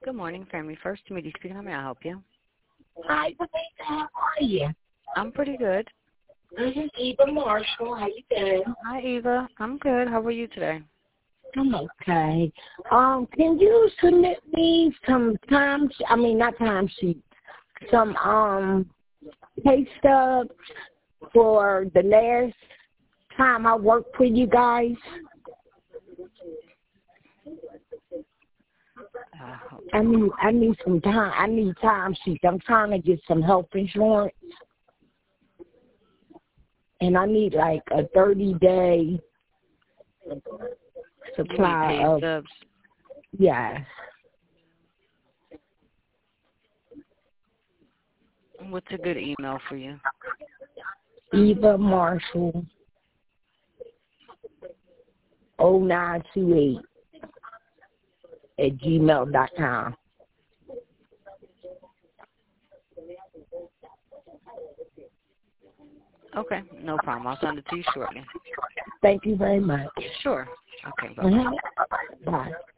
Good morning, Family First. Tamiti speaking. How may I help you? Hi, Vanessa. How are you? I'm pretty good. This is Eva Marshall. How you doing? Hi, Eva. I'm good. How are you today? I'm okay. Can you submit me some some pay stubs for the last time I worked for you guys? I need some time. I need time sheets. I'm trying to get some health insurance, and I need like a 30-day supply of stubs. Yes. What's a good email for you? Eva Marshall 0928 @gmail.com. Okay, no problem. I'll send it to you shortly. Thank you very much. Sure. Okay, bye-bye. Bye.